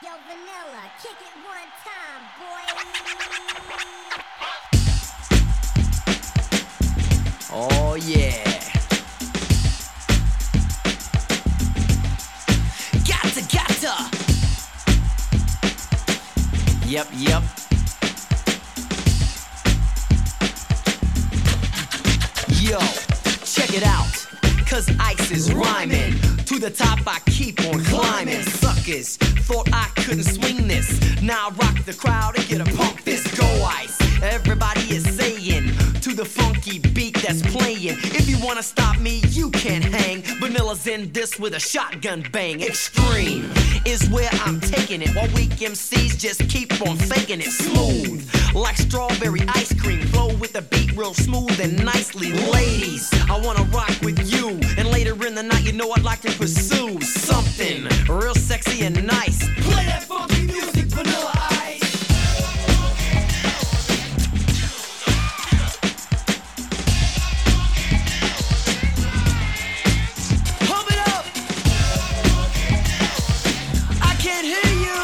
Yo, Vanilla, kick it one time, boy. Oh yeah. Gotta. Yep. Yo, check it out. Cause ice is rhyming. To the top I keep on climbing. Suckers thought I couldn't swing this. Now I rock the crowd and get a pump fist. Go ice, everybody is saying. To the funky beat that's playing. If you wanna stop me, you can't hang. Vanilla's in this with a shotgun bang. Extreme is where I'm taking it. While weak MCs just keep on faking it. Smooth, like strawberry ice cream. Flow with the beat real smooth and nicely. Ladies, I wanna rock with you. And later in the night, you know I'd like to pursue something real sexy and nice. Play that funky music, Vanilla Ice. Pump it up. I can't hear you.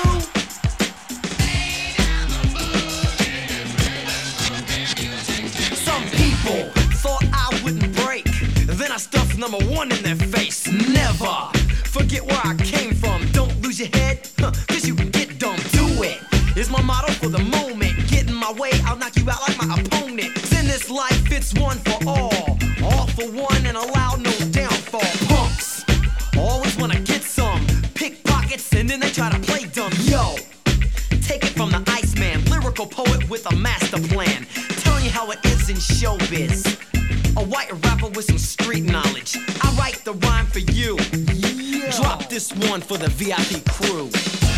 Some people thought I wouldn't break. Then I stuffed number one in their face. Never forget where I came from. Don't lose your head, cause you can get dumb. Do it is my motto for the moment. Get in my way, I'll knock you out like my opponent. In this life, it's one for all for one and allow no downfall. Punks always wanna get some, pickpockets, and then they try to play dumb. Yo, take it from the Iceman, lyrical poet with a master plan. Telling you how it is in showbiz. A white rapper with some street knowledge. I write the rhyme for you. Yeah. Drop this one for the VIP crew.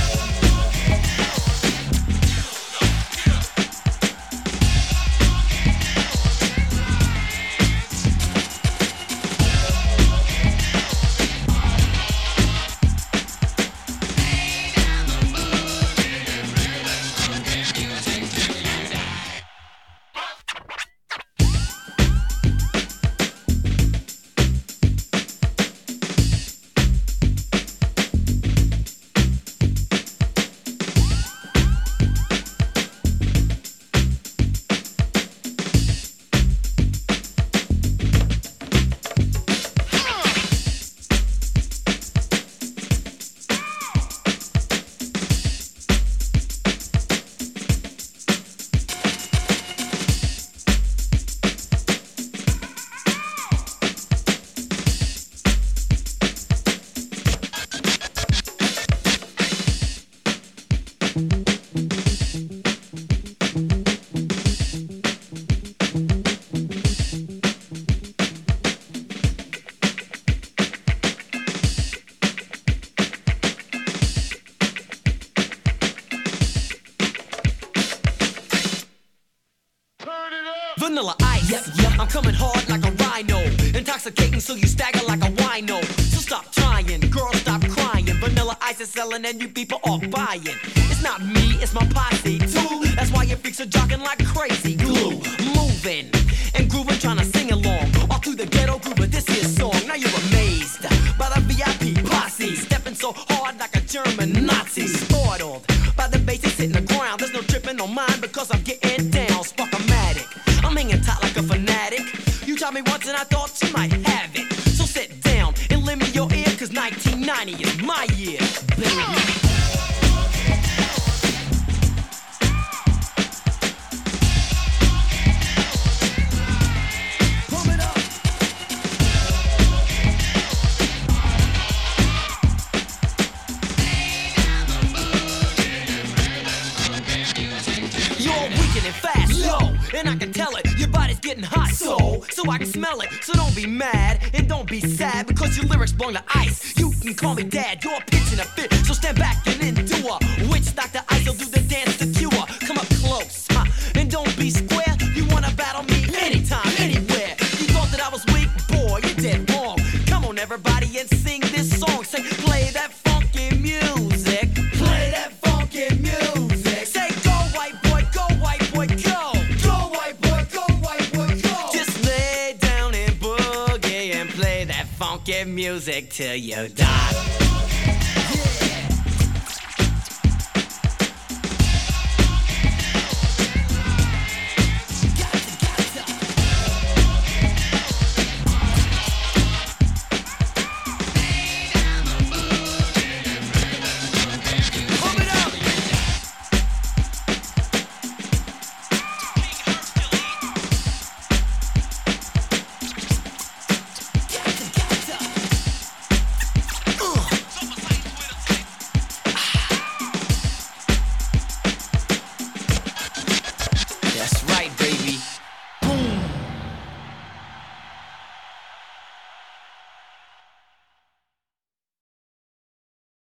Vanilla Ice, yep. I'm coming hard like a rhino. Intoxicating so you stagger like a wino. So stop trying, girls stop crying. Vanilla Ice is selling and you people are buying. It's not me, it's my posse too. That's why your freaks are jogging like crazy glue. Moving and grooving, trying to sing along. All through the ghetto groove of this here song. Now you're amazed by the VIP posse. Stepping so hard like a German Nazi. Startled by the bass that's hitting the ground. There's no tripping on mine because I'm getting down. Spark-o-matic, I'm hanging tight like a fanatic. You taught me once and I thought you might have it. So sit down and lend me your ear, cause 1990 is my year, baby. And I can tell it, your body's getting hot, so I can smell it. So don't be mad and don't be sad because your lyrics belong to Ice. You can call me Dad, you're pitching a fit, so stand back and endure. Witch Dr. Ice will do the dance to cure. Come up close, and don't be square. You wanna battle me anytime, anywhere. You thought that I was weak, boy, you're dead wrong. Come on everybody and sing this song. Say, play that funky music. Play that funky music. Say, go white boy, go white boy, go. Funky music till you die.